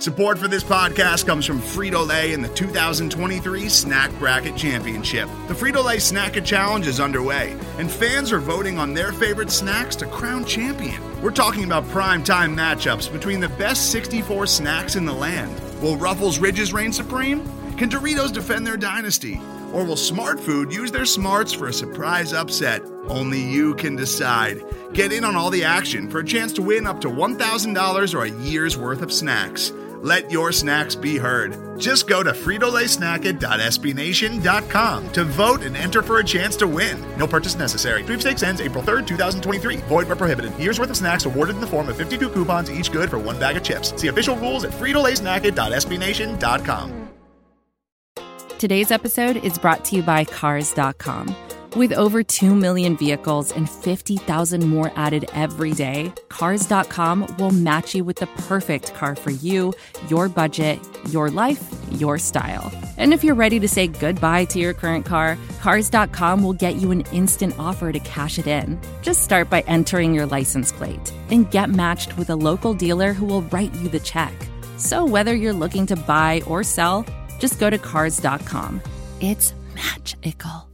Support for this podcast comes from Frito-Lay and the 2023 Snack Bracket Championship. The Frito-Lay Snack Challenge is underway, and fans are voting on their favorite snacks to crown champion. We're talking about prime-time matchups between the best 64 snacks in the land. Will Ruffles Ridges reign supreme? Can Doritos defend their dynasty? Or will Smart Food use their smarts for a surprise upset? Only you can decide. Get in on all the action for a chance to win up to $1,000 or a year's worth of snacks. Let your snacks be heard. Just go to fritolaysnacket.sbnation.com to vote and enter for a chance to win. No purchase necessary. Sweepstakes ends April 3rd, 2023. Void where prohibited. Year's worth of snacks awarded in the form of 52 coupons, each good for one bag of chips. See official rules at fritolaysnacket.sbnation.com. Today's episode is brought to you by Cars.com. With over 2 million vehicles and 50,000 more added every day, Cars.com will match you with the perfect car for you, your budget, your life, your style. And if you're ready to say goodbye to your current car, Cars.com will get you an instant offer to cash it in. Just start by entering your license plate and get matched with a local dealer who will write you the check. So whether you're looking to buy or sell, just go to Cars.com. It's magical.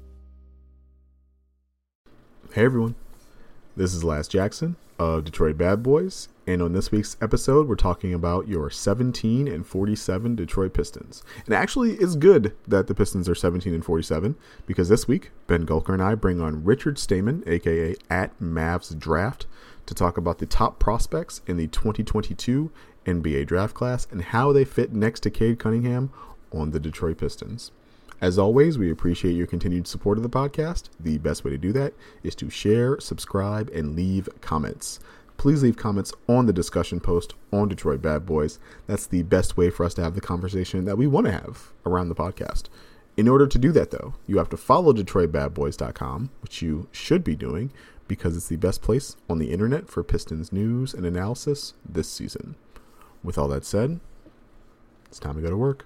Hey everyone, this is Laz Jackson of Detroit Bad Boys, and on this week's episode we're talking about your 17-47 Detroit Pistons. And actually it's good that the Pistons are 17-47 because this week Ben Gulker and I bring on Richard Stamen, aka at Mavs Draft, to talk about the top prospects in the 2022 NBA draft class and how they fit next to Cade Cunningham on the Detroit Pistons. As always, we appreciate your continued support of the podcast. The best way to do that is to share, subscribe, and leave comments. Please leave comments on the discussion post on Detroit Bad Boys. That's the best way for us to have the conversation that we want to have around the podcast. In order to do that, though, you have to follow DetroitBadBoys.com, which you should be doing because it's the best place on the internet for Pistons news and analysis this season. With all that said, it's time to go to work.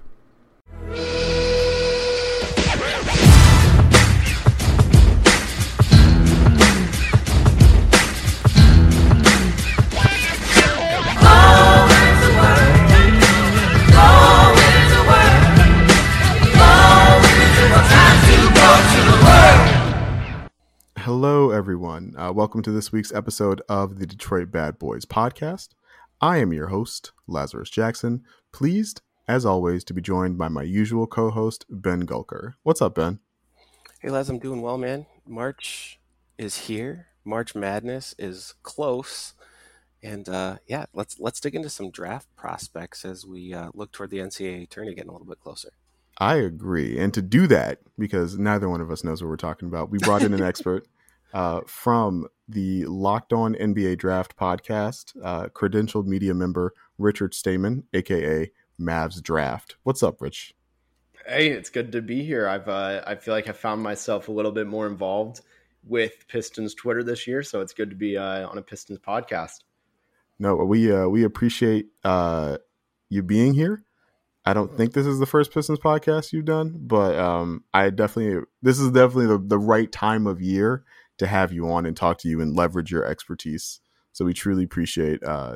Hello, everyone. Welcome to this week's episode of the Detroit Bad Boys podcast. I am your host, Lazarus Jackson. Pleased, as always, to be joined by my usual co-host, Ben Gulker. What's up, Ben? Hey, Laz, I'm doing well, man. March is here. March Madness is close. And yeah, let's dig into some draft prospects as we look toward the NCAA tourney getting a little bit closer. I agree. And to do that, because neither one of us knows what we're talking about, we brought in an expert from the Locked On NBA Draft podcast, credentialed media member Richard Stamen, a.k.a. Mavs Draft. What's up, Rich? Hey, it's good to be here. I feel like I found myself a little bit more involved with Pistons Twitter this year, so it's good to be on a Pistons podcast. No, we appreciate you being here. I don't think this is the first Pistons podcast you've done, but this is definitely the right time of year to have you on and talk to you and leverage your expertise. So we truly appreciate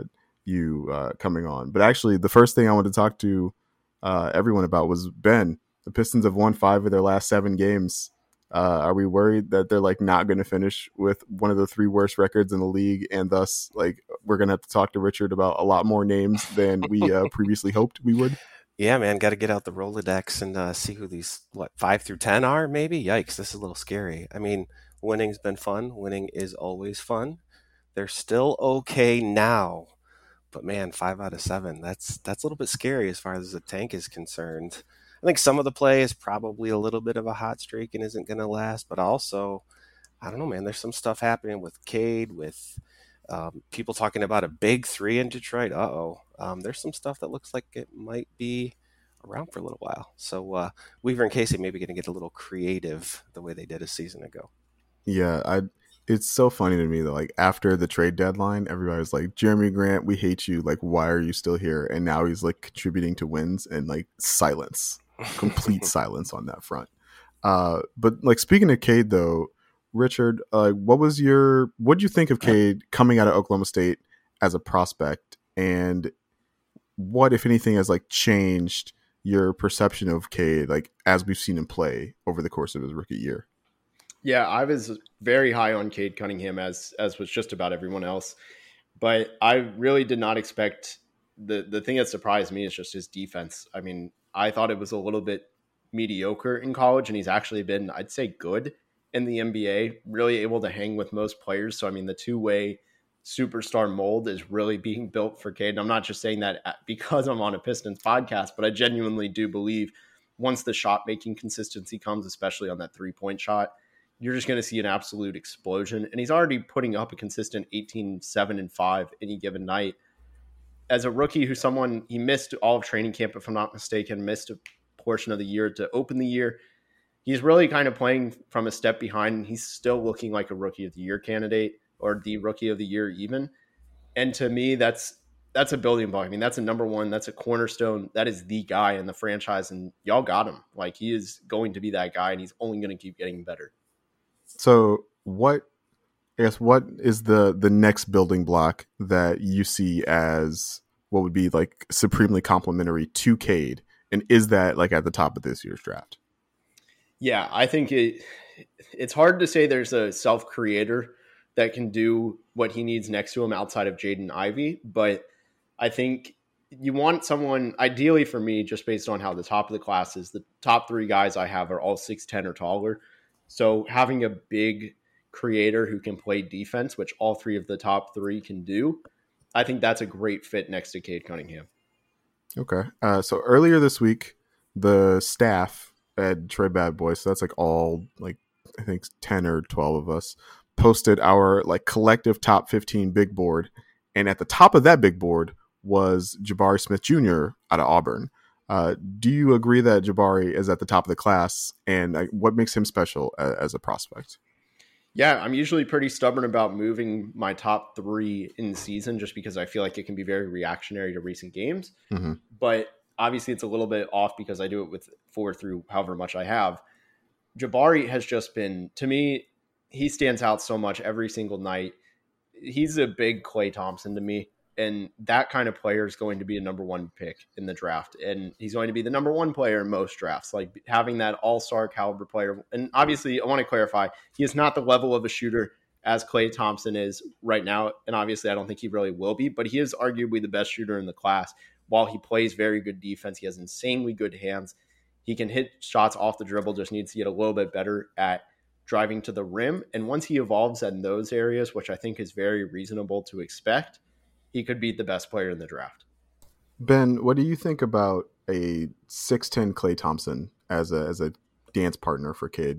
you coming on. But actually, the first thing I wanted to talk to everyone about was Ben. The Pistons have won 5 of their last 7 games. Are we worried that they're not going to finish with one of the 3 worst records in the league, and thus we're going to have to talk to Richard about a lot more names than we previously hoped we would? Yeah, man, got to get out the Rolodex and see who these 5 through 10 are. Maybe. Yikes, this is a little scary. I mean, winning's been fun. Winning is always fun. They're still okay now, but man, 5 out of 7. That's a little bit scary as far as the tank is concerned. I think some of the play is probably a little bit of a hot streak and isn't going to last, but also, I don't know, man, there's some stuff happening with Cade, with people talking about a big 3 in Detroit. There's some stuff that looks like it might be around for a little while. So Weaver and Casey maybe going to get a little creative the way they did a season ago. Yeah, it's so funny to me that after the trade deadline, everybody was like, Jeremy Grant, we hate you. Why are you still here? And now he's contributing to wins, and silence, complete silence on that front. But speaking of Cade though, Richard, what'd you think of Cade coming out of Oklahoma State as a prospect? And what, if anything, has like changed your perception of Cade, like as we've seen him play over the course of his rookie year? Yeah, I was very high on Cade Cunningham, as was just about everyone else. But I really did not expect the thing that surprised me is just his defense. I mean, I thought it was a little bit mediocre in college, and he's actually been, I'd say, good in the NBA, really able to hang with most players. So, I mean, the two-way superstar mold is really being built for Cade. And I'm not just saying that because I'm on a Pistons podcast, but I genuinely do believe once the shot-making consistency comes, especially on that three-point shot, you're just going to see an absolute explosion. And he's already putting up a consistent 18, 7, and 5 any given night. As a rookie he missed all of training camp, if I'm not mistaken, missed a portion of the year to open the year. He's really kind of playing from a step behind. He's still looking like a rookie of the year candidate, or the rookie of the year even. And to me, that's a building block. I mean, that's a number one. That's a cornerstone. That is the guy in the franchise, and y'all got him. Like, he is going to be that guy, and he's only going to keep getting better. So what is the next building block that you see as what would be like supremely complementary to Cade? And is that like at the top of this year's draft? Yeah, I think it's hard to say there's a self-creator that can do what he needs next to him outside of Jaden Ivey. But I think you want someone, ideally for me, just based on how the top of the class is, the top three guys I have are all 6'10" or taller. So having a big creator who can play defense, which all three of the top three can do, I think that's a great fit next to Cade Cunningham. Okay. So earlier this week, the staff at Detroit Bad Boys, so that's like all, like, I think 10 or 12 of us, posted our like collective top 15 big board. And at the top of that big board was Jabari Smith Jr. out of Auburn. Do you agree that Jabari is at the top of the class, and what makes him special as a prospect? Yeah, I'm usually pretty stubborn about moving my top three in the season just because I feel like it can be very reactionary to recent games. Mm-hmm. But obviously it's a little bit off because I do it with 4 through however much I have. Jabari has just been, to me, he stands out so much every single night. He's a big Klay Thompson to me. And that kind of player is going to be a number one pick in the draft. And he's going to be the number one player in most drafts, like having that all-star caliber player. And obviously, I want to clarify, he is not the level of a shooter as Klay Thompson is right now. And obviously, I don't think he really will be, but he is arguably the best shooter in the class. While he plays very good defense, he has insanely good hands. He can hit shots off the dribble, just needs to get a little bit better at driving to the rim. And once he evolves in those areas, which I think is very reasonable to expect, he could be the best player in the draft. Ben, what do you think about a 6'10" Klay Thompson as a dance partner for Cade?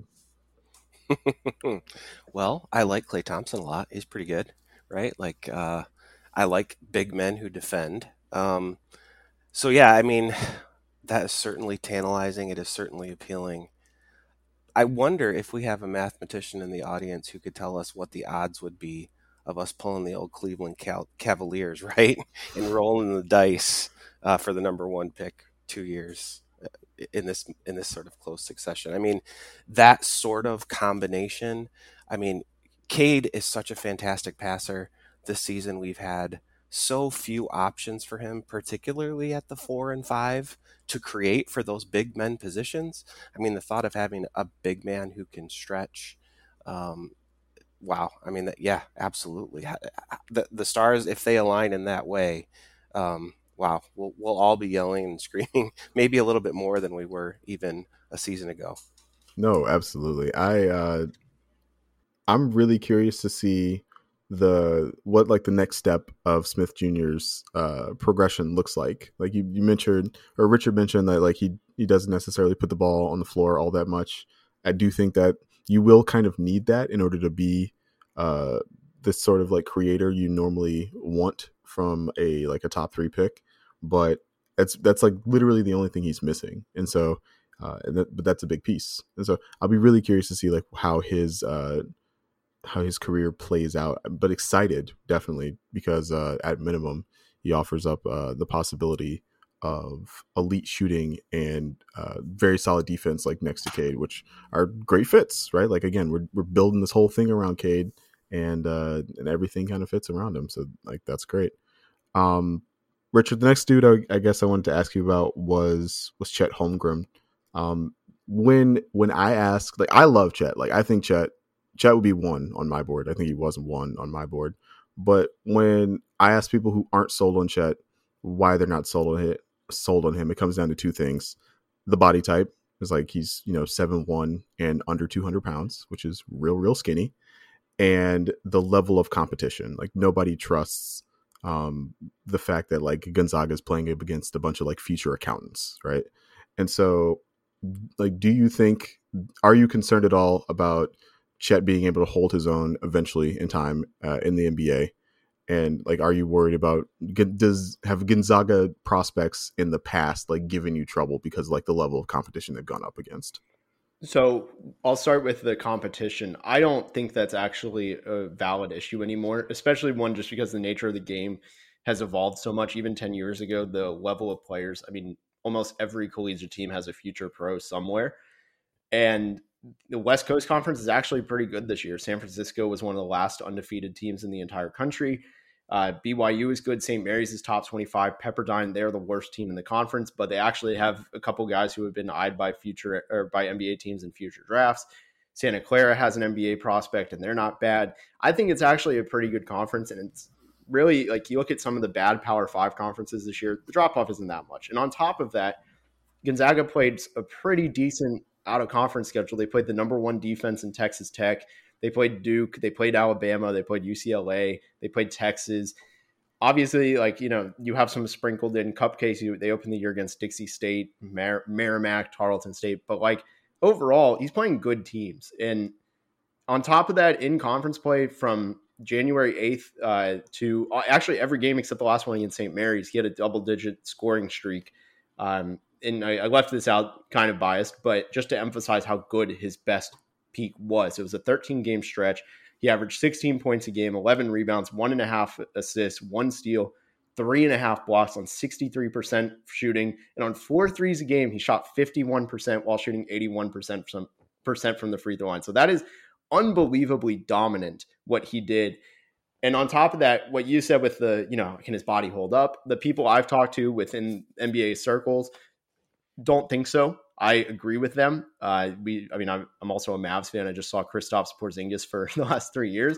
Well, I like Klay Thompson a lot. He's pretty good, right? Like, I like big men who defend. So yeah, I mean, that is certainly tantalizing. It is certainly appealing. I wonder if we have a mathematician in the audience who could tell us what the odds would be of us pulling the old Cleveland Cavaliers, right? And rolling the dice for the number one pick 2 years in this sort of close succession. I mean, that sort of combination. I mean, Cade is such a fantastic passer. This season we've had so few options for him, particularly at the 4 and 5, to create for those big men positions. I mean, the thought of having a big man who can stretch, wow. I mean, yeah, absolutely. The stars, if they align in that way, wow, we'll all be yelling and screaming, maybe a little bit more than we were even a season ago. No, absolutely. I'm really curious to see what the next step of Smith Jr.'s progression looks like. Like you mentioned, or Richard mentioned, that like he doesn't necessarily put the ball on the floor all that much. I do think that you will kind of need that in order to be this sort of like creator you normally want from a top 3 pick, but that's like literally the only thing he's missing. And so, but that's a big piece. And so I'll be really curious to see like how his career plays out, but excited definitely because at minimum he offers up the possibility of elite shooting and very solid defense like next to Cade, which are great fits, right? Like again, we're building this whole thing around And everything kind of fits around him. So like, that's great. Richard, the next dude I guess I wanted to ask you about was Chet Holmgren. When I ask, like, I love Chet. Like, I think Chet would be one on my board. I think he was one on my board. But when I ask people who aren't sold on Chet why they're not sold on him, it comes down to two things. The body type is like he's 7'1" and under 200 pounds, which is real skinny, and the level of competition. Like, nobody trusts the fact that like Gonzaga is playing against a bunch of like future accountants, right? And so, like, are you concerned at all about Chet being able to hold his own eventually in time in the NBA? And like, are you worried about have Gonzaga prospects in the past like given you trouble because like the level of competition they've gone up against? So I'll start with the competition. I don't think that's actually a valid issue anymore, especially one just because the nature of the game has evolved so much. Even 10 years ago, the level of players, I mean, almost every collegiate team has a future pro somewhere. And the West Coast Conference is actually pretty good this year. San Francisco was one of the last undefeated teams in the entire country. BYU is good. St. Mary's is top 25. Pepperdine, they're the worst team in the conference, but they actually have a couple guys who have been eyed by by NBA teams in future drafts. Santa Clara has an NBA prospect, and they're not bad. I think it's actually a pretty good conference, and it's really, like, you look at some of the bad Power 5 conferences this year, the drop-off isn't that much. And on top of that, Gonzaga played a pretty decent out-of-conference schedule. They played the number 1 defense in Texas Tech. They played Duke, they played Alabama, they played UCLA, they played Texas. Obviously, like, you have some sprinkled in cupcakes. They opened the year against Dixie State, Merrimack, Tarleton State. But, like, overall, he's playing good teams. And on top of that, in conference play from January 8th to actually every game except the last one against St. Mary's, he had a double-digit scoring streak. And I left this out kind of biased, but just to emphasize how good his best peak was. It was a 13-game stretch. He averaged 16 points a game, 11 rebounds, 1.5 assists, 1 steal, 3.5 blocks on 63% shooting. And on 4 threes a game, he shot 51% while shooting 81% from the free throw line. So that is unbelievably dominant what he did. And on top of that, what you said with the, can his body hold up? The people I've talked to within NBA circles don't think so. I agree with them. I'm also a Mavs fan. I just saw Kristaps Porzingis for the last 3 years.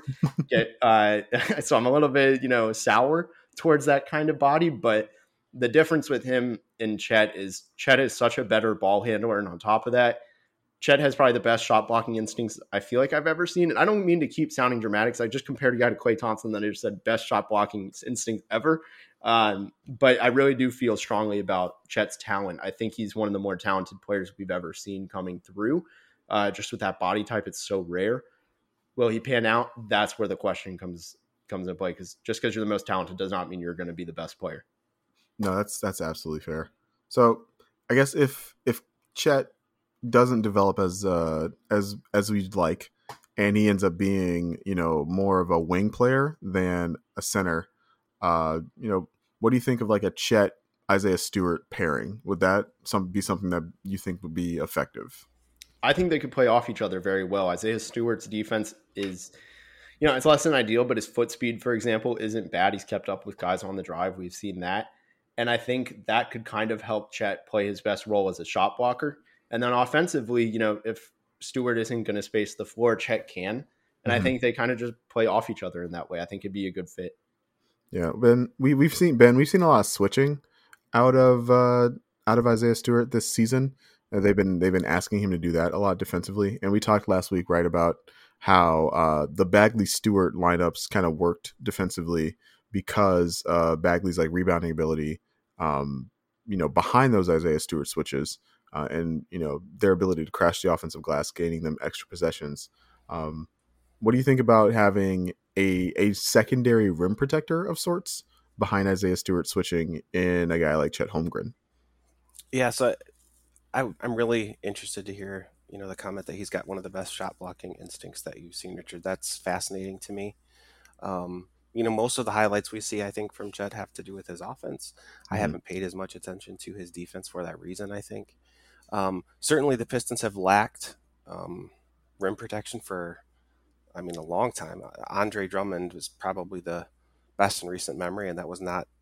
So I'm a little bit, sour towards that kind of body. But the difference with him and Chet is such a better ball handler. And on top of that, Chet has probably the best shot blocking instincts I feel like I've ever seen. And I don't mean to keep sounding dramatic, because I just compared a guy to Klay Thompson that I just said best shot blocking instinct ever. But I really do feel strongly about Chet's talent. I think he's one of the more talented players we've ever seen coming through. Just with that body type, it's so rare. Will he pan out? That's where the question comes into play. Because just because you're the most talented does not mean you're going to be the best player. No, that's absolutely fair. So I guess if Chet doesn't develop as we'd like, and he ends up being more of a wing player than a center, what do you think of like a Chet Isaiah Stewart pairing? Would that be something that you think would be effective? I think they could play off each other very well. Isaiah Stewart's defense is, it's less than ideal, but his foot speed, for example, isn't bad. He's kept up with guys on the drive. We've seen that. And I think that could kind of help Chet play his best role as a shot blocker. And then offensively, if Stewart isn't going to space the floor, Chet can. And I think they kind of just play off each other in that way. I think it'd be a good fit. Yeah, Ben, we've seen a lot of switching out of Isaiah Stewart this season. They've been asking him to do that a lot defensively, and we talked last week, right, about how the Bagley Stewart lineups kind of worked defensively because Bagley's like rebounding ability, behind those Isaiah Stewart switches, and their ability to crash the offensive glass, gaining them extra possessions. What do you think about having a secondary rim protector of sorts behind Isaiah Stewart switching in a guy like Chet Holmgren? Yeah, so I'm really interested to hear, the comment that he's got one of the best shot blocking instincts that you've seen, Richard. That's fascinating to me. Most of the highlights we see, I think, from Chet have to do with his offense. I haven't paid as much attention to his defense for that reason, I think. Certainly the Pistons have lacked rim protection for a long time. Andre Drummond was probably the best in recent memory, and that was not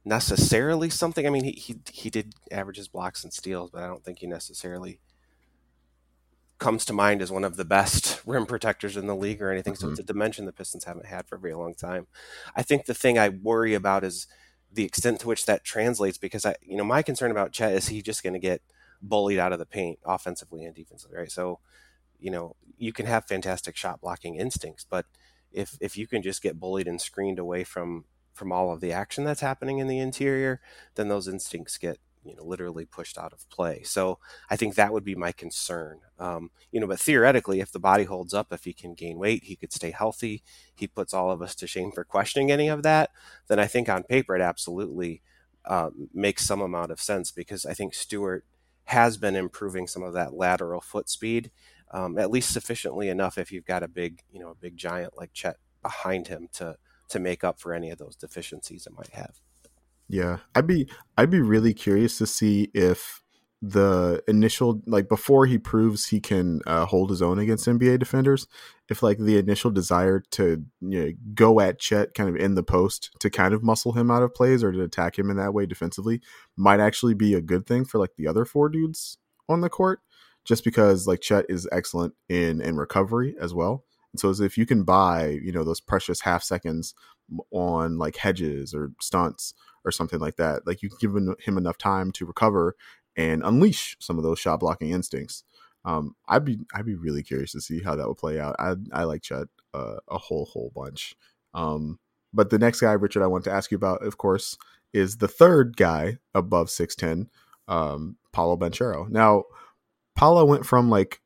necessarily something. I mean, he did average his blocks and steals, but I don't think he necessarily comes to mind as one of the best rim protectors in the league or anything. So it's a dimension the Pistons haven't had for a very long time. I think the thing I worry about is the extent to which that translates, because my concern about Chet is he just going to get bullied out of the paint offensively and defensively, right? So, you can have fantastic shot blocking instincts, but if you can just get bullied and screened away from all of the action that's happening in the interior, then those instincts get literally pushed out of play. So I think that would be my concern. But theoretically, if the body holds up, if he can gain weight, he could stay healthy, he puts all of us to shame for questioning any of that, then I think on paper it absolutely makes some amount of sense, because I think Stewart has been improving some of that lateral foot speed, at least sufficiently enough if you've got a big giant like Chet behind him to make up for any of those deficiencies it might have. Yeah, I'd be really curious to see if the initial, like before he proves he can hold his own against NBA defenders, if like the initial desire to go at Chet kind of in the post to kind of muscle him out of plays or to attack him in that way defensively might actually be a good thing for like the other four dudes on the court, just because like Chet is excellent in recovery as well. And so as if you can buy those precious half seconds on like hedges or stunts or something like that, like you can give him enough time to recover and unleash some of those shot blocking instincts. I'd be really curious to see how that would play out. I like Chet a whole bunch. But the next guy, Richard, I want to ask you about, of course, is the third guy above 6'10", Paolo Banchero. Now, Paolo went from like,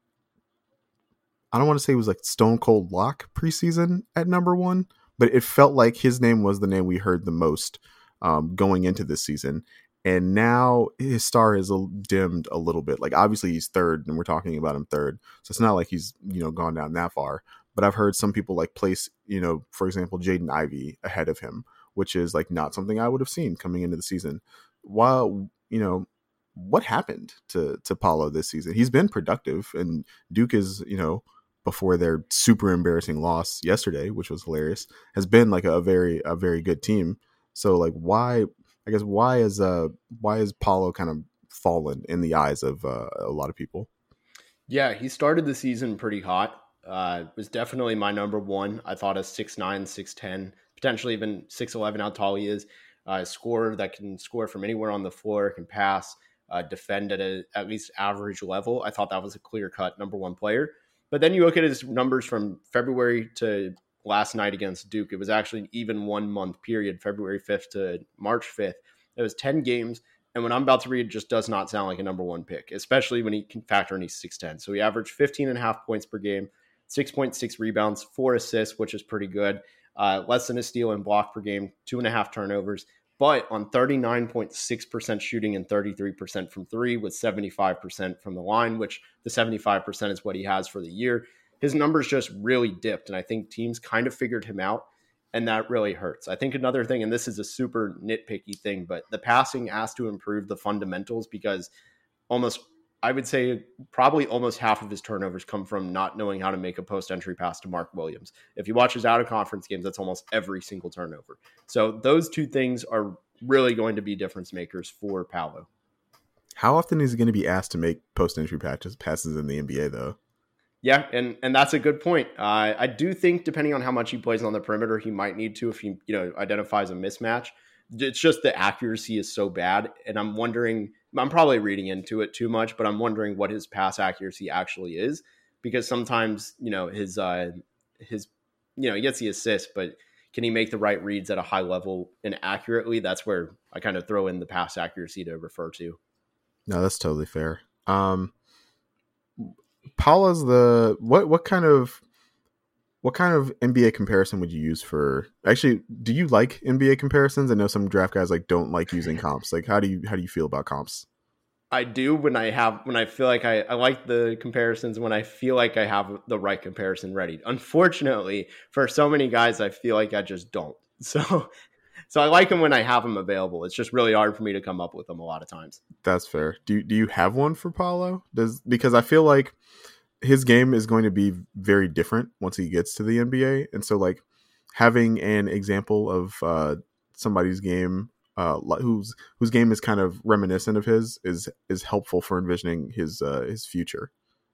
I don't want to say it was like stone cold lock preseason at number 1, but it felt like his name was the name we heard the most going into this season. And now his star is dimmed a little bit. Like obviously he's third and we're talking about him third. So it's not like he's, gone down that far, but I've heard some people like place, for example, Jaden Ivey ahead of him, which is like not something I would have seen coming into the season. While, what happened to Paolo this season? He's been productive, and Duke is, before their super embarrassing loss yesterday, which was hilarious, has been like a very good team. So like why is Paolo kind of fallen in the eyes of a lot of people? Yeah, he started the season pretty hot. Was definitely my number 1. I thought a 6'9", 6'10", potentially even 6'11", how tall he is. A scorer that can score from anywhere on the floor, can pass, defend at at least average level. I thought that was a clear-cut number 1 player. But then you look at his numbers from February to last night against Duke. It was actually an even 1 month period, February 5th to March 5th. It was 10 games. And what I'm about to read just does not sound like a number 1 pick, especially when he can factor in he's 6'10". So he averaged 15.5 points per game, 6.6 rebounds, 4 assists, which is pretty good. Less than a steal and block per game, 2.5 turnovers, but on 39.6% shooting and 33% from 3 with 75% from the line, which the 75% is what he has for the year. His numbers just really dipped, and I think teams kind of figured him out, and that really hurts. I think another thing, and this is a super nitpicky thing, but the passing has to improve the fundamentals, because I would say probably almost half of his turnovers come from not knowing how to make a post-entry pass to Mark Williams. If you watch his out-of-conference games, that's almost every single turnover. So those two things are really going to be difference makers for Paolo. How often is he going to be asked to make post-entry passes in the NBA, though? Yeah, and that's a good point. I do think depending on how much he plays on the perimeter, he might need to if he identifies a mismatch. It's just the accuracy is so bad, and I'm wondering. I'm probably reading into it too much, but I'm wondering what his pass accuracy actually is, because sometimes he gets the assist, but can he make the right reads at a high level and accurately? That's where I kind of throw in the pass accuracy to refer to. No, that's totally fair. Paolo's what kind of NBA comparison would you use for? Actually, do you like NBA comparisons? I know some draft guys don't like using comps. Like, how do you feel about comps? I do when I feel like I like the comparisons when I feel like I have the right comparison ready. Unfortunately, for so many guys, I feel like I just don't. So I like them when I have them available. It's just really hard for me to come up with them a lot of times. That's fair. Do you have one for Paolo? Because I feel like his game is going to be very different once he gets to the NBA. And so having an example of somebody's game whose game is kind of reminiscent of his, is helpful for envisioning his future?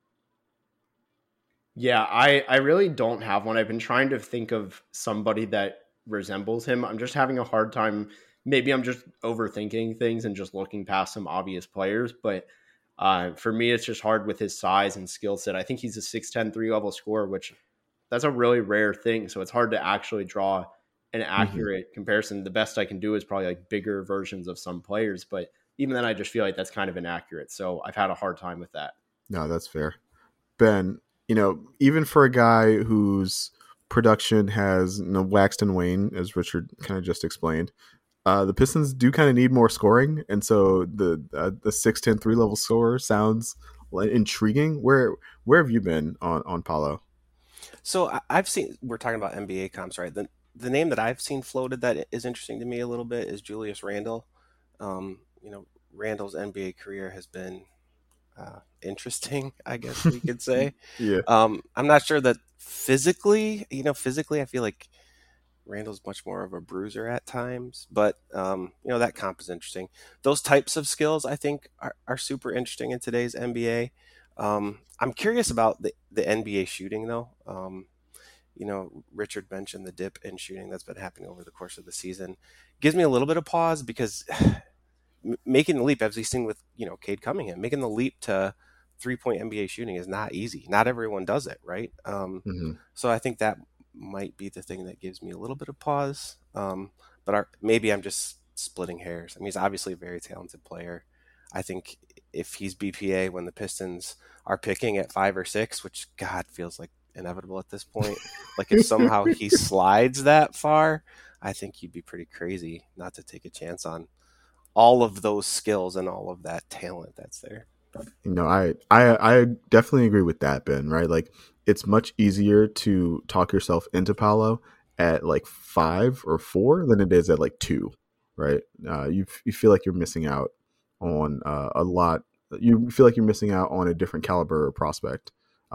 Yeah, I really don't have one. I've been trying to think of somebody that resembles him. I'm just having a hard time. Maybe I'm just overthinking things and just looking past some obvious players. But for me, it's just hard with his size and skill set. I think he's a 6'10", 3-level scorer, which that's a really rare thing. So it's hard to actually draw an accurate comparison. The best I can do is probably like bigger versions of some players. But even then, I just feel like that's kind of inaccurate. So I've had a hard time with that. No, that's fair. Ben, even for a guy whose production has waxed and waned, as Richard kind of just explained, the Pistons do kind of need more scoring, and so the 6'10" 3-level scorer sounds intriguing. Where have you been on Paolo? So I've seen, we're talking about NBA comps, right? The name that I've seen floated that is interesting to me a little bit is Julius Randle. Randle's NBA career has been interesting, I guess we could say. Yeah. I'm not sure that physically, I feel like Randle's much more of a bruiser at times, but that comp is interesting. Those types of skills, I think, are super interesting in today's NBA. I'm curious about the NBA shooting, though. Richard mentioned the dip in shooting that's been happening over the course of the season. Gives me a little bit of pause because making the leap, as we've seen with, Cade Cunningham, making the leap to 3-point NBA shooting is not easy. Not everyone does it, right? So I think that might be the thing that gives me a little bit of pause. But maybe I'm just splitting hairs. I mean, he's obviously a very talented player. I think if he's BPA when the Pistons are picking at 5 or 6, which God feels like inevitable at this point, like if somehow he slides that far, I think you'd be pretty crazy not to take a chance on all of those skills and all of that talent that's there. I definitely agree with that, Ben, right? Like, it's much easier to talk yourself into Paolo at like 5 or 4 than it is at like 2, right? You feel like you're missing out on a lot. You feel like you're missing out on a different caliber prospect.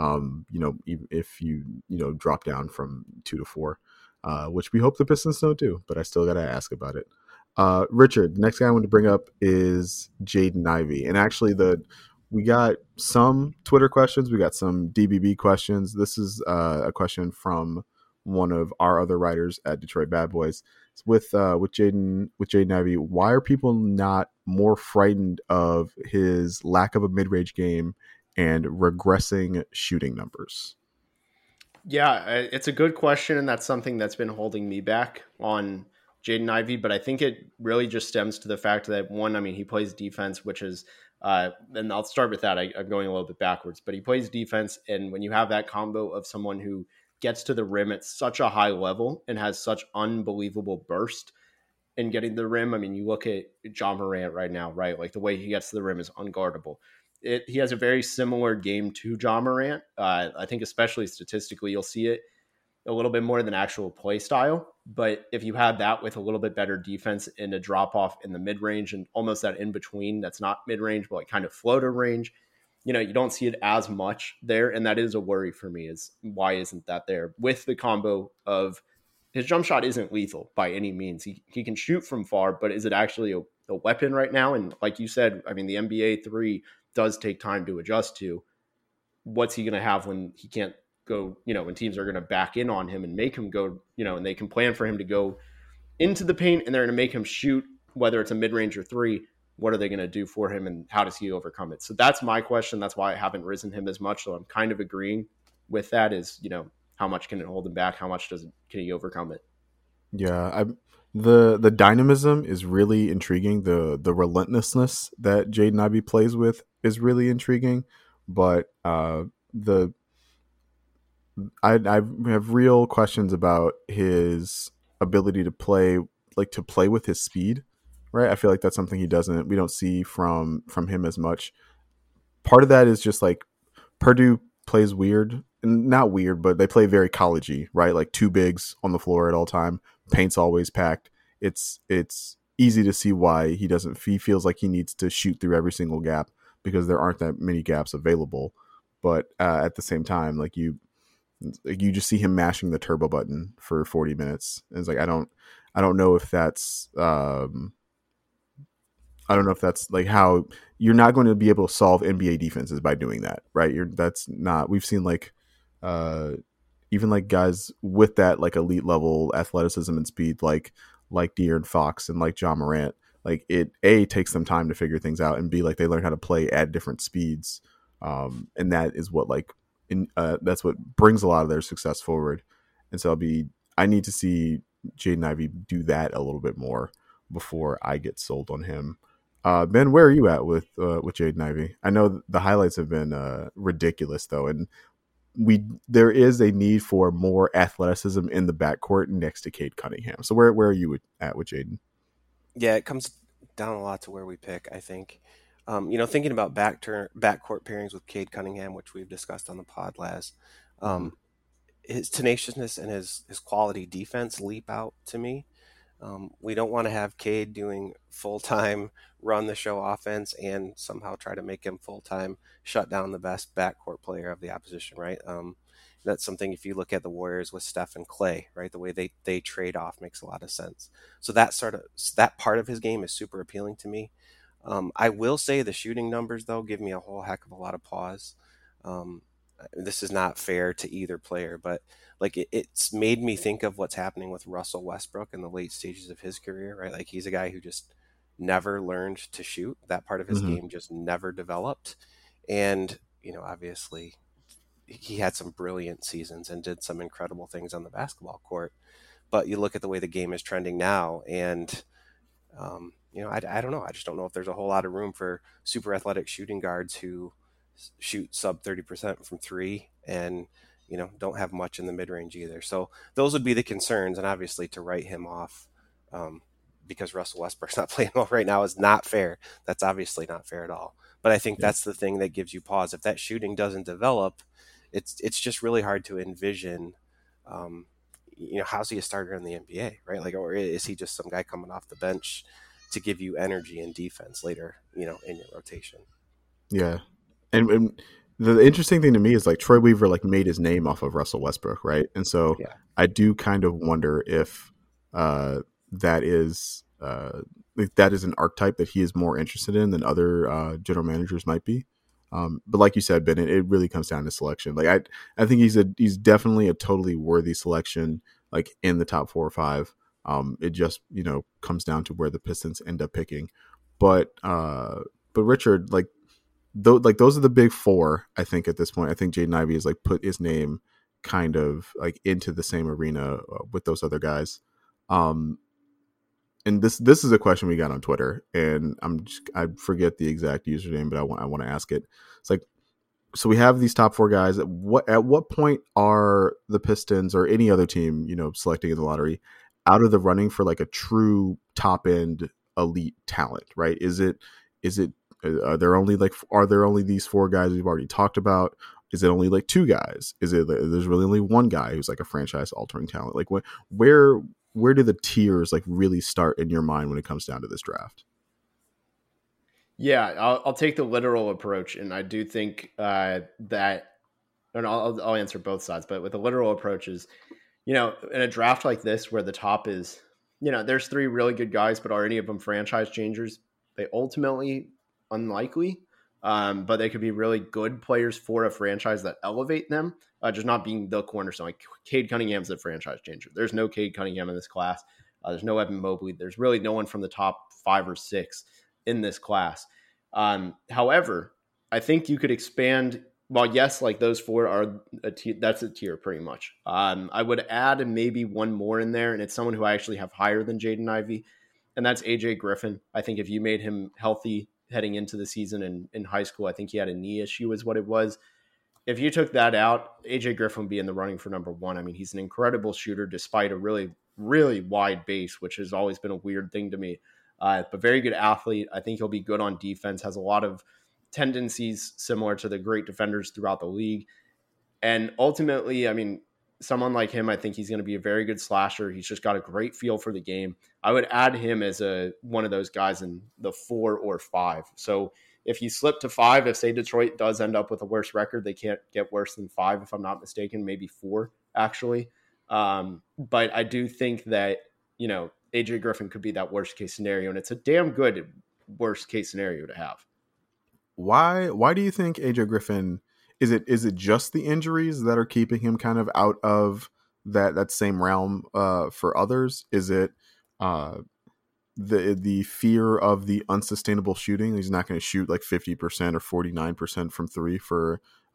If you drop down from 2 to 4, which we hope the Pistons don't do, but I still got to ask about it. Richard, the next guy I want to bring up is Jaden Ivey. And actually we got some Twitter questions. We got some DBB questions. This is a question from one of our other writers at Detroit Bad Boys. With Jaden Ivey, why are people not more frightened of his lack of a mid-range game and regressing shooting numbers? Yeah, it's a good question, and that's something that's been holding me back on Jaden Ivey, but I think it really just stems to the fact that, one, I mean, he plays defense, which is, and I'll start with that. I'm going a little bit backwards, but he plays defense, and when you have that combo of someone who gets to the rim at such a high level and has such unbelievable burst in getting to the rim, I mean, you look at Ja Morant right now, right? Like, the way he gets to the rim is unguardable. He has a very similar game to Ja Morant. I think especially statistically, you'll see it a little bit more than actual play style. But if you had that with a little bit better defense and a drop off in the mid range and almost that in between, that's not mid range, but like kind of floater range, you don't see it as much there. And that is a worry for me, is why isn't that there with the combo of his jump shot isn't lethal by any means. He can shoot from far, but is it actually a weapon right now? And like you said, I mean, the NBA 3 does take time to adjust to. What's he going to have when he can't go, when teams are going to back in on him and make him go, and they can plan for him to go into the paint and they're going to make him shoot, whether it's a mid-range or 3, what are they going to do for him and how does he overcome it? So that's my question. That's why I haven't risen him as much. So I'm kind of agreeing with that is, how much can it hold him back? How much can he overcome it? Yeah, the dynamism is really intriguing. The relentlessness that Jaden Ivey plays with is really intriguing, but I have real questions about his ability to play with his speed, right? I feel like that's something we don't see from him as much. Part of that is just like Purdue plays weird, and not weird, but they play very college-y, right? Like 2 bigs on the floor at all time. Paint's always packed. It's easy to see why he feels like he needs to shoot through every single gap because there aren't that many gaps available. But at the same time, like you just see him mashing the turbo button for 40 minutes. And it's like, I don't know if that's I don't know if that's like how you're not going to be able to solve NBA defenses by doing that, right? That's not. We've seen like even like guys with that like elite level athleticism and speed, like De'Aaron Fox and like John Morant. Like it takes them time to figure things out, and B, like they learn how to play at different speeds, and that is what that's what brings a lot of their success forward. And so I need to see Jaden Ivey do that a little bit more before I get sold on him. Ben, where are you at with Jaden Ivey? I know the highlights have been ridiculous though, and there is a need for more athleticism in the backcourt next to Cade Cunningham. So where are you at with Jaden? Yeah, it comes down a lot to where we pick, I think. Thinking about backcourt pairings with Cade Cunningham, which we've discussed on the pod last, his tenaciousness and his quality defense leap out to me. We don't want to have Cade doing full-time run the show offense and somehow try to make him full-time shut down the best backcourt player of the opposition, right? That's something, if you look at the Warriors with Steph and Clay, right, the way they trade off makes a lot of sense. So that part of his game is super appealing to me. I will say the shooting numbers, though, give me a whole heck of a lot of pause. This is not fair to either player, but like it's made me think of what's happening with Russell Westbrook in the late stages of his career, right? Like he's a guy who just never learned to shoot. That part of his game just never developed. And, obviously he had some brilliant seasons and did some incredible things on the basketball court. But you look at the way the game is trending now, and I don't know. I just don't know if there's a whole lot of room for super athletic shooting guards who shoot sub 30% from three and, don't have much in the mid range either. So those would be the concerns. And obviously to write him off because Russell Westbrook's not playing well right now is not fair. That's obviously not fair at all. But I think that's the thing that gives you pause. If that shooting doesn't develop, it's just really hard to envision, how's he a starter in the NBA, right? Like, or is he just some guy coming off the bench to give you energy and defense later, in your rotation? Yeah. And the interesting thing to me is like Troy Weaver like made his name off of Russell Westbrook, right? And so I do kind of wonder if that is an archetype that he is more interested in than other general managers might be. But like you said, Ben, it really comes down to selection. Like I think he's definitely a totally worthy selection, like in the top 4 or 5. It just comes down to where the Pistons end up picking. But Richard, those are the big 4. I think at this point, I think Jaden Ivey has like put his name kind of like into the same arena with those other guys. And this is a question we got on Twitter, and I forget the exact username, but I want to ask it. It's like, so we have these top 4 guys. At what point are the Pistons or any other team, selecting in the lottery, out of the running for like a true top end elite talent? Right? Are there only these 4 guys we've already talked about? Is it only like 2 guys? There's really only 1 guy who's like a franchise altering talent? Like where do the tiers like really start in your mind when it comes down to this draft? Yeah, I'll take the literal approach, and I do think that, and I'll answer both sides. But with the literal approach is, in a draft like this where the top is, there's 3 really good guys, but are any of them franchise changers? They ultimately unlikely, but they could be really good players for a franchise that elevate them, just not being the cornerstone. Like Cade Cunningham's a franchise changer. There's no Cade Cunningham in this class. There's no Evan Mobley. There's really no one from the top 5 or 6 in this class. However, I think you could expand. Well, yes, like those 4 are that's a tier pretty much. I would add maybe one more in there, and it's someone who I actually have higher than Jaden Ivey, and that's AJ Griffin. I think if you made him healthy heading into the season in high school, I think he had a knee issue is what it was. If you took that out, AJ Griffin would be in the running for number 1. I mean, he's an incredible shooter despite a really, really wide base, which has always been a weird thing to me. But very good athlete. I think he'll be good on defense, has a lot of tendencies similar to the great defenders throughout the league. And ultimately, I mean, someone like him, I think he's going to be a very good slasher. He's just got a great feel for the game. I would add him as one of those guys in the 4 or 5. So if you slip to 5, if say Detroit does end up with a worse record, they can't get worse than 5, if I'm not mistaken, maybe 4 actually. But I do think that, AJ Griffin could be that worst case scenario. And it's a damn good worst case scenario to have. Why do you think AJ Griffin, is it just the injuries that are keeping him kind of out of that same realm for others? Is it the fear of the unsustainable shooting? He's not going to shoot like 50% or 49% from three for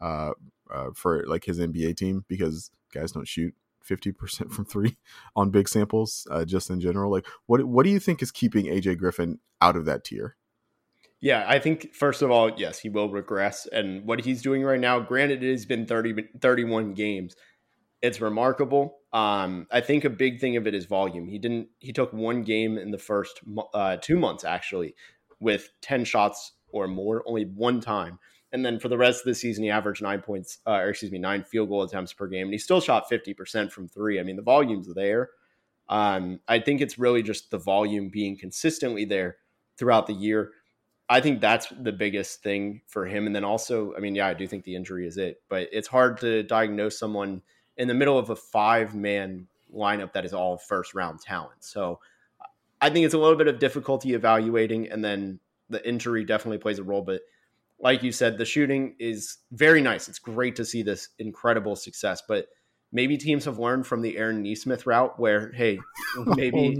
like his NBA team, because guys don't shoot 50% from three on big samples, just in general. Like, what do you think is keeping AJ Griffin out of that tier? Yeah, I think, first of all, yes, he will regress. And what he's doing right now, granted, it has been 31 games. It's remarkable. I think a big thing of it is volume. He took one game in the first 2 months, actually, with 10 shots or more, only one time. And then for the rest of the season, he averaged 9 field goal attempts per game. And he still shot 50% from three. I mean, the volume's there. I think it's really just the volume being consistently there throughout the year. I think that's the biggest thing for him. And then also, I mean, yeah, I do think the injury is it, but it's hard to diagnose someone in the middle of a 5-man lineup that is all first round talent. So I think it's a little bit of difficulty evaluating, and then the injury definitely plays a role. But like you said, the shooting is very nice. It's great to see this incredible success, but maybe teams have learned from the Aaron Nesmith route where, hey, maybe,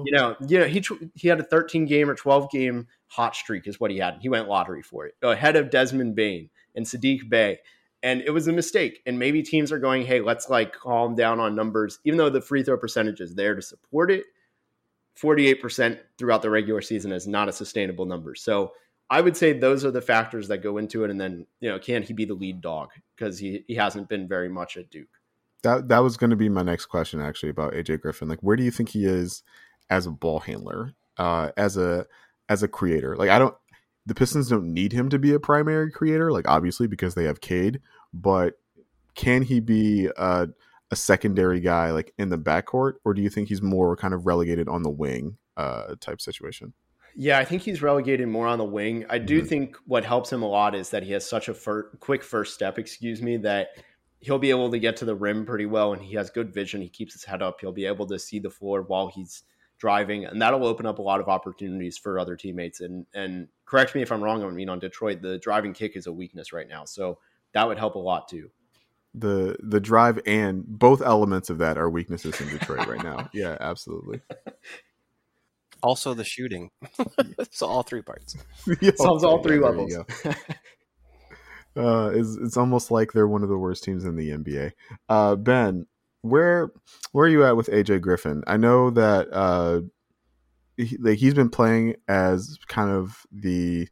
he had a 13-game or 12-game hot streak is what he had. He went lottery for it, ahead of Desmond Bane and Saddiq Bey. And it was a mistake. And maybe teams are going, hey, let's like calm down on numbers, even though the free throw percentage is there to support it. 48% throughout the regular season is not a sustainable number. So I would say those are the factors that go into it. And then, can he be the lead dog? Because he hasn't been very much at Duke. That was going to be my next question, actually, about AJ Griffin. Like, where do you think he is as a ball handler, as a creator? Like, the Pistons don't need him to be a primary creator, like, obviously, because they have Cade, but can he be a secondary guy, like, in the backcourt, or do you think he's more kind of relegated on the wing type situation? Yeah, I think he's relegated more on the wing. I do think what helps him a lot is that he has such a quick first step, that he'll be able to get to the rim pretty well, and he has good vision. He keeps his head up. He'll be able to see the floor while he's driving, and that'll open up a lot of opportunities for other teammates. And correct me if I'm wrong. I mean, on Detroit, the driving kick is a weakness right now, so that would help a lot too. The drive and both elements of that are weaknesses in Detroit right now. Yeah, absolutely. Also the shooting. So all three parts. Solves all three levels. It's almost like they're one of the worst teams in the NBA. Ben, where are you at with AJ Griffin? I know that he's been playing as kind of the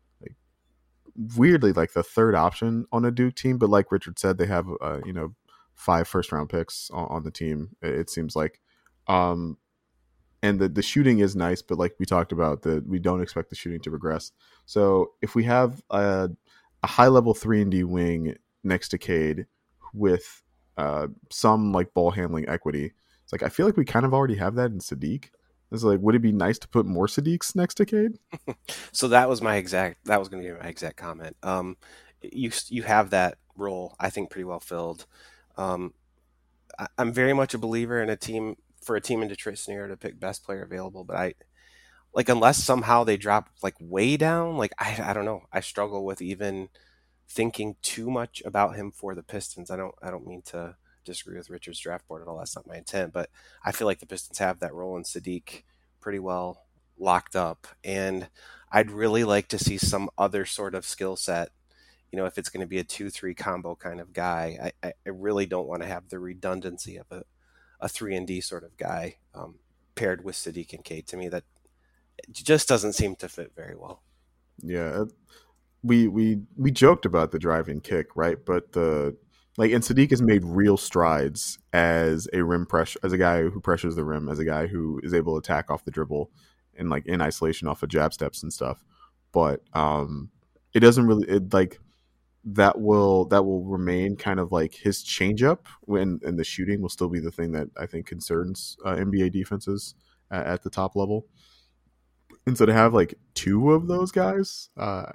weirdly like the third option on a Duke team, but like Richard said, they have 5 first-round picks on the team. It seems like, and the shooting is nice, but like we talked about, we don't expect the shooting to regress. So if we have a high-level 3-and-D wing next to Cade with some like ball handling equity, it's like I feel like we kind of already have that in Saddiq. It's like, would it be nice to put more Saddiqs next to Cade? So that was going to be my exact comment. You have that role, I think, pretty well filled. I'm very much a believer in a team in Detroit scenario to pick best player available, but unless somehow they drop like way down, like I don't know. I struggle with even thinking too much about him for the Pistons. I don't mean to disagree with Richard's draft board at all. That's not my intent, but I feel like the Pistons have that role in Saddiq pretty well locked up, and I'd really like to see some other sort of skill set. If it's going to be a 2-3 combo kind of guy, I really don't want to have the redundancy of a 3-and-D sort of guy paired with Saddiq and Cade. To me, that just doesn't seem to fit very well. Yeah, we joked about the driving kick, right? But and Saddiq has made real strides as a guy who pressures the rim, as a guy who is able to attack off the dribble and like in isolation off of jab steps and stuff. But it doesn't really that will remain kind of like his changeup and the shooting will still be the thing that I think concerns NBA defenses at the top level. And so to have like 2 of those guys,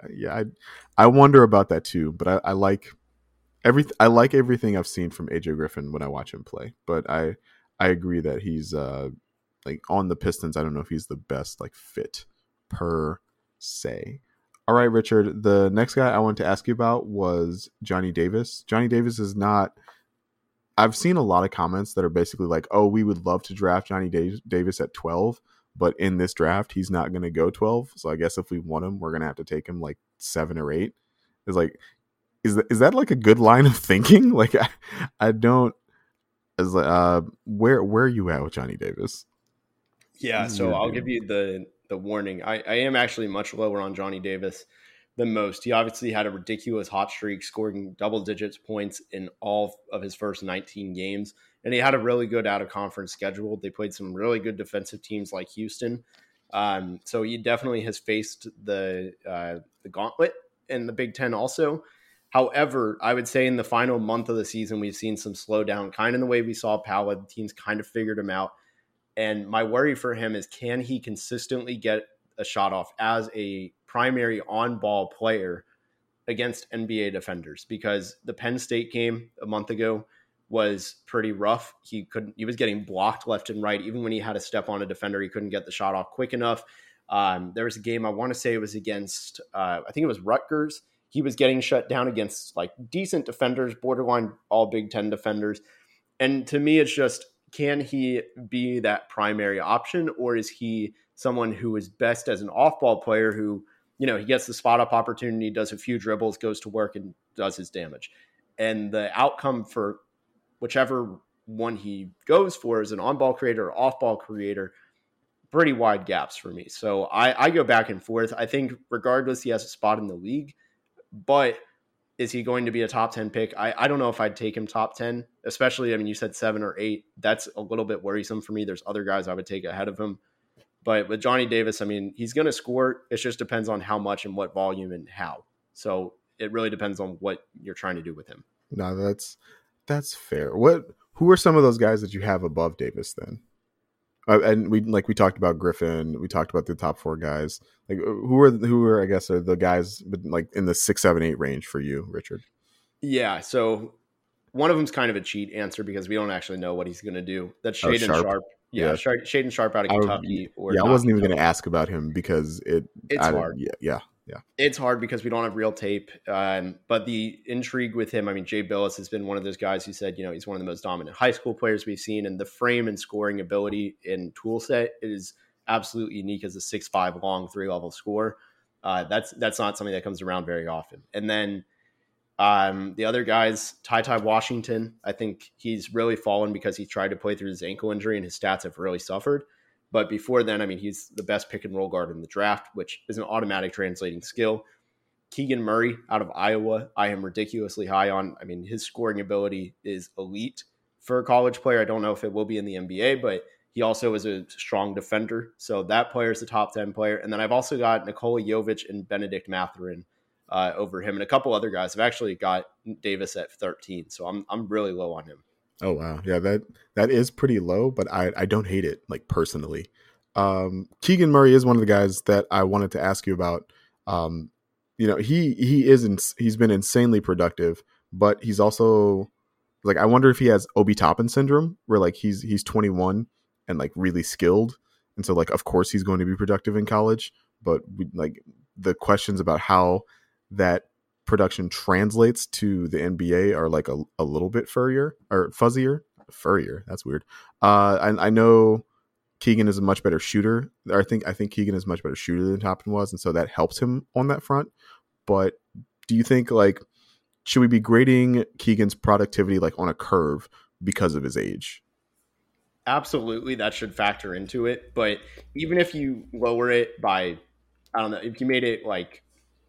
I wonder about that too. But I like everything I've seen from AJ Griffin when I watch him play. But I agree that he's like on the Pistons. I don't know if he's the best like fit per say. All right, Richard, the next guy I wanted to ask you about was Johnny Davis. Johnny Davis is not... I've seen a lot of comments that are basically like, oh, we would love to draft Johnny Davis at 12, but in this draft, he's not going to go 12. So I guess if we want him, we're going to have to take him like 7 or 8. It's like, is that like a good line of thinking? Like, I don't... where are you at with Johnny Davis? Yeah, so I'll give you the warning. I am actually much lower on Johnny Davis than most. He obviously had a ridiculous hot streak, scoring double digits points in all of his first 19 games. And he had a really good out-of-conference schedule. They played some really good defensive teams like Houston. So he definitely has faced the gauntlet in the Big Ten also. However, I would say in the final month of the season, we've seen some slowdown, kind of in the way we saw Powell. The teams kind of figured him out. And my worry for him is, can he consistently get a shot off as a primary on-ball player against NBA defenders? Because the Penn State game a month ago was pretty rough. He was getting blocked left and right. Even when he had to step on a defender, he couldn't get the shot off quick enough. There was a game, I want to say it was against, I think it was Rutgers. He was getting shut down against like decent defenders, borderline all Big Ten defenders. And to me, it's just, can he be that primary option, or is he someone who is best as an off-ball player who, he gets the spot-up opportunity, does a few dribbles, goes to work, and does his damage? And the outcome for whichever one he goes for is an on-ball creator or off-ball creator, pretty wide gaps for me. So I go back and forth. I think regardless, he has a spot in the league, but is he going to be a top 10 pick? I don't know if I'd take him top 10, especially, you said 7 or 8. That's a little bit worrisome for me. There's other guys I would take ahead of him. But with Johnny Davis, he's going to score. It just depends on how much and what volume and how. So it really depends on what you're trying to do with him. No, that's fair. Who are some of those guys that you have above Davis then? And we talked about Griffin. We talked about the top 4 guys. Like who are I guess are the guys like in the 6, 7, 8 range for you, Richard? Yeah. So one of them's kind of a cheat answer because we don't actually know what he's going to do. That's Shaedon Sharpe. Yeah. Shaedon Sharpe out of Kentucky. I wasn't even going to ask about him because it's hard. Yeah. It's hard because we don't have real tape. But the intrigue with him, Jay Billis has been one of those guys who said, he's one of the most dominant high school players we've seen. And the frame and scoring ability and tool set is absolutely unique as a 6'5" long 3-level scorer. That's not something that comes around very often. And then the other guys, Ty Washington, I think he's really fallen because he tried to play through his ankle injury and his stats have really suffered. But before then, he's the best pick and roll guard in the draft, which is an automatic translating skill. Keegan Murray out of Iowa, I am ridiculously high on. His scoring ability is elite for a college player. I don't know if it will be in the NBA, but he also is a strong defender. So that player is a top 10 player. And then I've also got Nikola Jovic and Benedict Mathurin over him. And a couple other guys. I've actually got Davis at 13. So I'm really low on him. Oh, wow. Yeah, that is pretty low, but I don't hate it, like, personally. Keegan Murray is one of the guys that I wanted to ask you about. He's been insanely productive, but he's also, like, I wonder if he has Obi Toppin syndrome, where, like, he's 21 and, like, really skilled. And so, like, of course he's going to be productive in college, but, the questions about how that production translates to the NBA are like a little bit fuzzier. That's weird. I know Keegan is a much better shooter. I think Keegan is a much better shooter than Toppin was, and so that helps him on that front. But do you think, like, should we be grading Keegan's productivity like on a curve because of his age? Absolutely, that should factor into it. But even if you lower it by, I don't know, if you made it like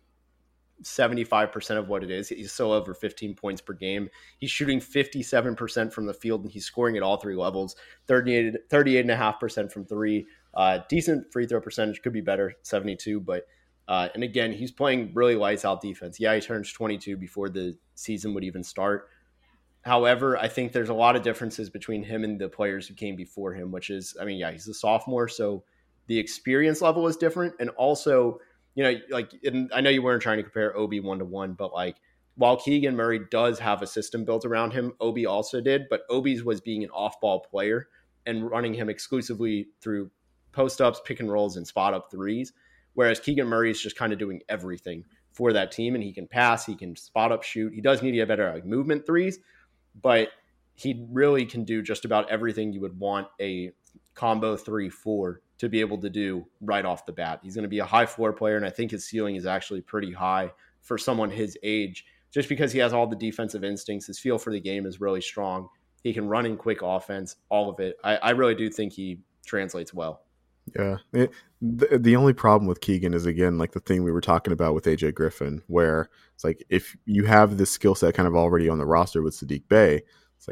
75% of what it is, he's still over 15 points per game. He's shooting 57% from the field, and he's scoring at all 3 levels, 38.5% from 3. Decent free throw percentage, could be better, 72. But and again, he's playing really lights out defense. Yeah, he turns 22 before the season would even start. However, I think there's a lot of differences between him and the players who came before him, which is, he's a sophomore, so the experience level is different. And also, I know you weren't trying to compare Obi 1-to-1, but like, while Keegan Murray does have a system built around him, Obi also did, but Obi's was being an off-ball player and running him exclusively through post-ups, pick and rolls, and spot-up threes, whereas Keegan Murray is just kind of doing everything for that team, and he can pass, he can spot up shoot. He does need to get better at movement threes, but he really can do just about everything you would want a combo 3-4 to be able to do right off the bat. He's going to be a high floor player, and I think his ceiling is actually pretty high for someone his age, just because he has all the defensive instincts. His feel for the game is really strong. He can run in quick offense, all of it. I really do think he translates well. Yeah. The only problem with Keegan is, again, like the thing we were talking about with AJ Griffin, where it's like if you have this skill set kind of already on the roster with Saddiq Bey,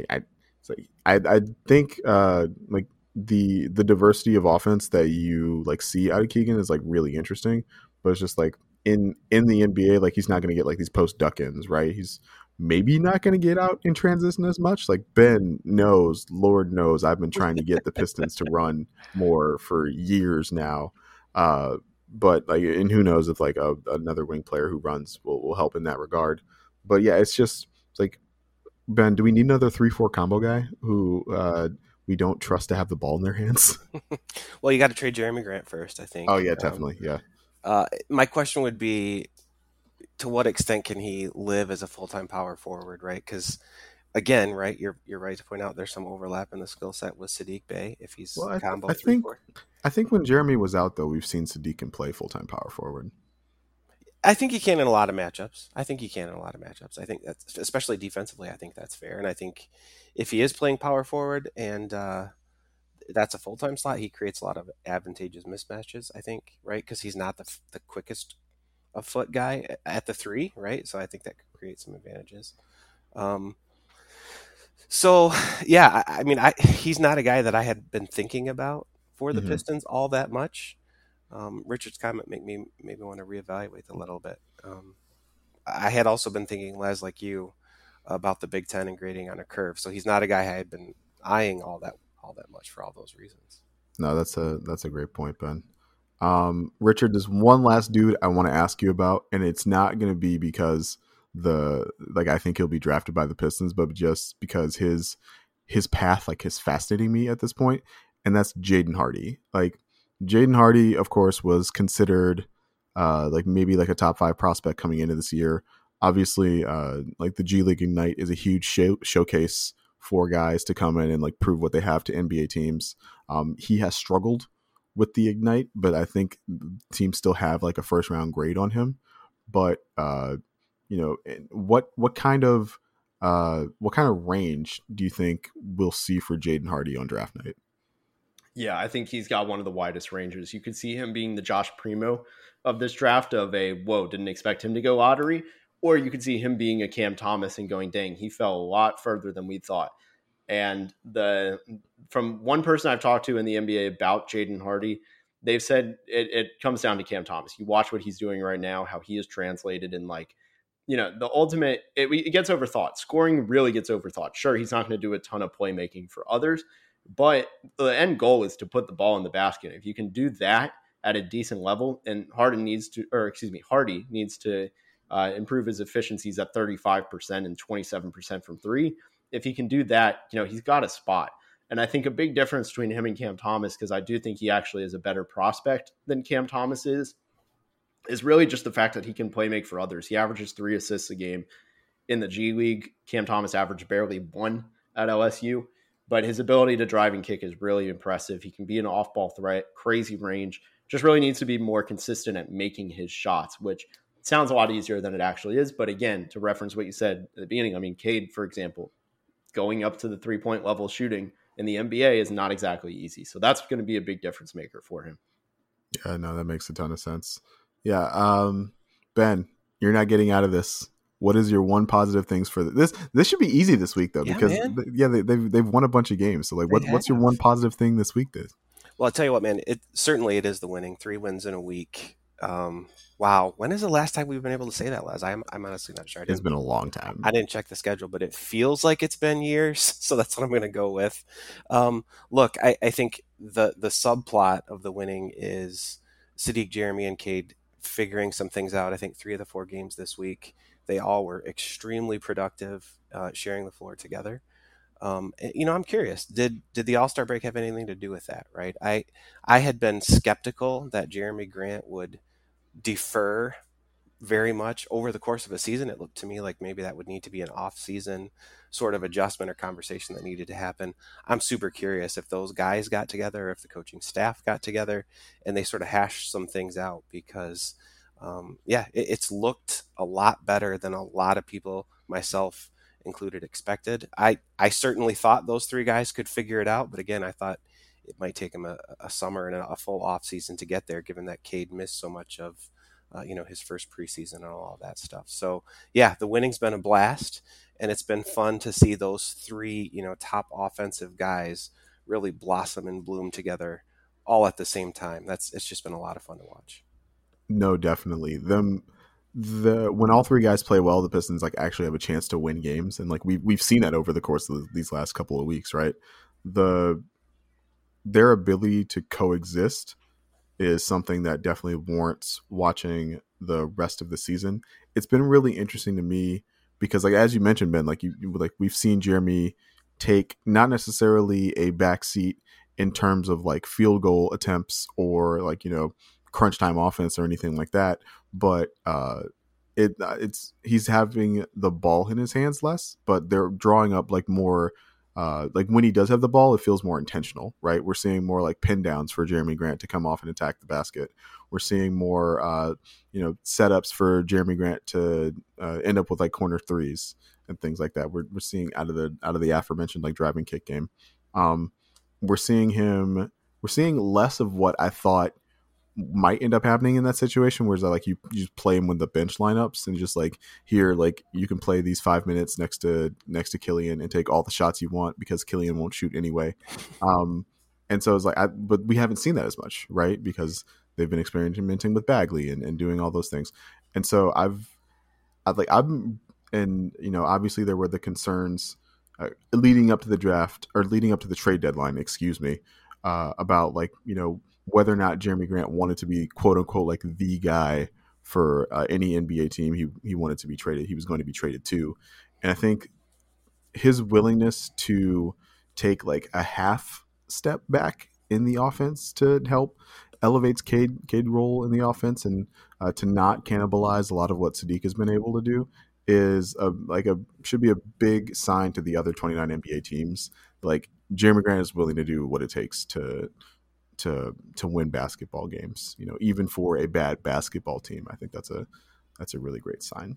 I think like the diversity of offense that you like see out of Keegan is like really interesting, but it's just like in the NBA, like he's not going to get like these post duck-ins, right? He's maybe not going to get out in transition as much. Like Ben knows, Lord knows, I've been trying to get the Pistons to run more for years now. But like, and who knows if like another wing player who runs will help in that regard. But yeah, it's like, Ben, do we need another 3-4 combo guy who we don't trust to have the ball in their hands? Well, you got to trade Jeremy Grant first, I think. Oh yeah, definitely. Yeah. My question would be, to what extent can he live as a full-time power forward, right? Because again, right, you're right to point out there's some overlap in the skill set with Saddiq Bey if he's combo 3-4. I think when Jeremy was out, though, we've seen Saddiq can play full-time power forward. I think he can in a lot of matchups. I think that's, especially defensively, I think that's fair. And I think if he is playing power forward and that's a full-time slot, he creates a lot of advantageous mismatches, I think, right? Because he's not the quickest of foot guy at the 3, right? So I think that could create some advantages. So yeah, I mean, he's not a guy that I had been thinking about for the Pistons all that much. Richard's comment made me maybe want to reevaluate a little bit. I had also been thinking, Les, like you, about the Big Ten and grading on a curve. So he's not a guy I had been eyeing all that much for all those reasons. No, that's a great point, Ben. Richard, there's one last dude I want to ask you about, and it's not going to be because I think he'll be drafted by the Pistons, but just because his path like is fascinating me at this point, and that's Jaden Hardy. Like Jaden Hardy, of course, was considered like maybe like a top 5 prospect coming into this year. Obviously, like the G League Ignite is a huge showcase for guys to come in and like prove what they have to NBA teams. He has struggled with the Ignite, but I think teams still have like a first round grade on him. But what kind of range do you think we'll see for Jaden Hardy on draft night? Yeah, I think he's got one of the widest ranges. You could see him being the Josh Primo of this draft, of didn't expect him to go lottery. Or you could see him being a Cam Thomas and going, dang, he fell a lot further than we thought. And from one person I've talked to in the NBA about Jaden Hardy, they've said it comes down to Cam Thomas. You watch what he's doing right now, how he is translated in the ultimate, it gets overthought. Scoring really gets overthought. Sure, he's not going to do a ton of playmaking for others, but the end goal is to put the ball in the basket. If you can do that at a decent level, and Hardy needs to improve his efficiencies at 35% and 27% from 3. If he can do that, he's got a spot. And I think a big difference between him and Cam Thomas, because I do think he actually is a better prospect than Cam Thomas is really just the fact that he can play make for others. He averages 3 assists a game in the G League. Cam Thomas averaged barely 1 at LSU, but his ability to drive and kick is really impressive. He can be an off-ball threat, crazy range, just really needs to be more consistent at making his shots, which sounds a lot easier than it actually is. But again, to reference what you said at the beginning, I mean, Cade, for example, going up to the 3-point level shooting in the NBA is not exactly easy. So that's going to be a big difference maker for him. Yeah, no, that makes a ton of sense. Yeah. Ben, you're not getting out of this. What is your one positive things for this? This should be easy this week though, because they've won a bunch of games. So like, what's your one positive thing this week? Well, I'll tell you what, man, it is the winning. 3 wins in a week. Wow. When is the last time we've been able to say that, Les? I'm honestly not sure. It's been a long time. I didn't check the schedule, but it feels like it's been years. So that's what I'm going to go with. Look, I think the subplot of the winning is Saddiq, Jeremy, and Cade figuring some things out. I think 3 of the 4 games this week, they all were extremely productive, sharing the floor together. I'm curious, did the All-Star break have anything to do with that, right? I had been skeptical that Jeremy Grant would defer very much over the course of a season. It looked to me like maybe that would need to be an off-season sort of adjustment or conversation that needed to happen. I'm super curious if those guys got together, if the coaching staff got together, and they sort of hashed some things out, because it's looked a lot better than a lot of people, myself included, expected. I certainly thought those three guys could figure it out, but again, I thought it might take them a summer and a full off season to get there, given that Cade missed so much of his first preseason and all that stuff. So yeah, the winning's been a blast, and it's been fun to see those three, top offensive guys really blossom and bloom together all at the same time. It's just been a lot of fun to watch. No, definitely. When all three guys play well, the Pistons actually have a chance to win games, and we've seen that over the course of these last couple of weeks, right? Their ability to coexist is something that definitely warrants watching the rest of the season. It's been really interesting to me because, as you mentioned, Ben, we've seen Jeremy take not necessarily a backseat in terms of field goal attempts or crunch time offense or anything like that, but he's having the ball in his hands less, but they're drawing up more. When he does have the ball, it feels more intentional, right? We're seeing more pin downs for Jeremy Grant to come off and attack the basket. We're seeing more, setups for Jeremy Grant to end up with corner threes and things like that. We're seeing out of the aforementioned driving kick game. We're seeing less of what I thought might end up happening in that situation, whereas you just play him with the bench lineups and just here you can play these 5 minutes next to Killian and take all the shots you want because Killian won't shoot anyway. And so it's but we haven't seen that as much, right? Because they've been experimenting with Bagley and doing all those things. And so obviously there were the concerns leading up to the draft or leading up to the trade deadline, about whether or not Jeremy Grant wanted to be quote unquote the guy for any NBA team he wanted to be traded. He was going to be traded to. And I think his willingness to take a half step back in the offense to help elevates Cade role in the offense and to not cannibalize a lot of what Sadiq has been able to do is should be a big sign to the other 29 NBA teams. Jeremy Grant is willing to do what it takes to win basketball games, even for a bad basketball team. I think that's a really great sign.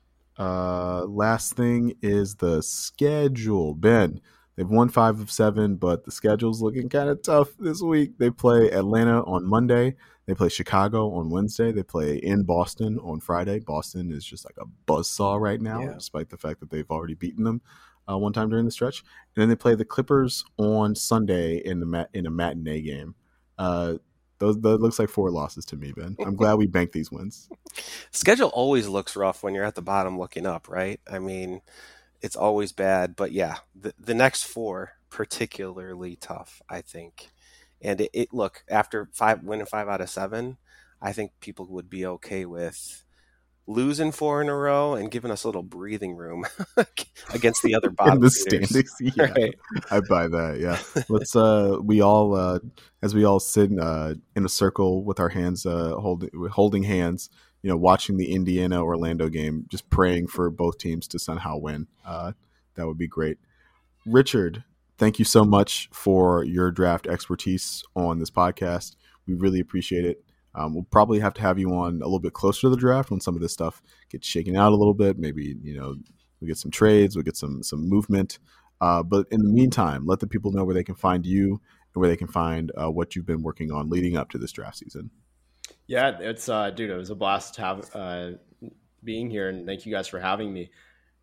Last thing is the schedule. Ben, they've won 5 of 7, but the schedule's looking kind of tough this week. They play Atlanta on Monday. They play Chicago on Wednesday. They play in Boston on Friday. Boston is just a buzzsaw right now, despite the fact that they've already beaten them one time during the stretch. And then they play the Clippers on Sunday in a matinee game. That looks like 4 losses to me, Ben. I'm glad we banked these wins. Schedule always looks rough when you're at the bottom looking up, right? I mean, it's always bad, but yeah, the next 4 particularly tough, I think. And look, after winning 5 out of 7, I think people would be okay with losing 4 in a row and giving us a little breathing room against the other bottom in the feeders. standings. Yeah, right. I buy that. Yeah, let's we all as we all sit in a circle with our hands holding hands, watching the Indiana Orlando game, just praying for both teams to somehow win. That would be great. Richard, thank you so much for your draft expertise on this podcast. We really appreciate it. We'll probably have to have you on a little bit closer to the draft when some of this stuff gets shaken out a little bit. Maybe, we get some trades, we get some movement. But in the meantime, let the people know where they can find you and where they can find what you've been working on leading up to this draft season. Yeah, it's dude, it was a blast to have being here, and thank you guys for having me.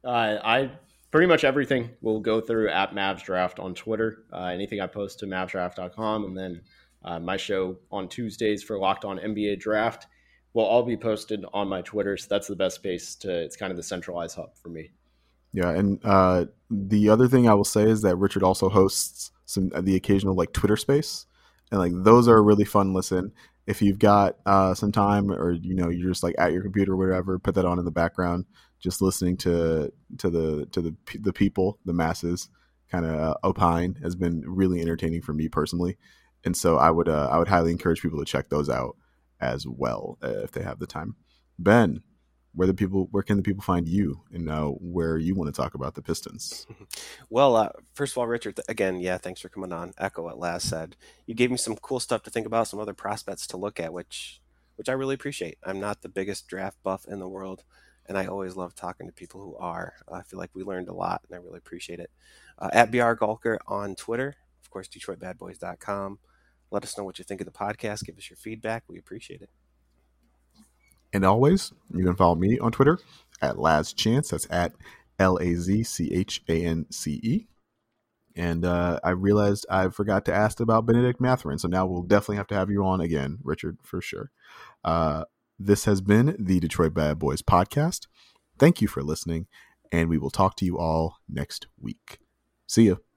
I pretty much everything will go through at Mavs Draft on Twitter. Anything I post to mavsdraft.com, and then my show on Tuesdays for Locked On NBA Draft will all be posted on my Twitter. So that's the best space it's kind of the centralized hub for me. Yeah. And the other thing I will say is that Richard also hosts the occasional Twitter space, and those are a really fun listen. If you've got some time, or you're just at your computer or whatever, put that on in the background, just listening to the people, the masses kind of opine has been really entertaining for me personally. And so I would highly encourage people to check those out. as well if they have the time. Ben, where can the people find you, and where you want to talk about the Pistons? Well, first of all, Richard, again, thanks for coming on. Echo what Laz said. You gave me some cool stuff to think about, some other prospects to look at, which I really appreciate. I'm not the biggest draft buff in the world, and I always love talking to people who are. I feel like we learned a lot, and I really appreciate it. At BR Gulker on Twitter, of course, DetroitBadBoys.com. Let us know what you think of the podcast. Give us your feedback. We appreciate it. And always, you can follow me on Twitter at LazChance. That's at LazChance. And I realized I forgot to ask about Benedict Mathurin. So now we'll definitely have to have you on again, Richard, for sure. This has been the Detroit Bad Boys podcast. Thank you for listening, and we will talk to you all next week. See ya.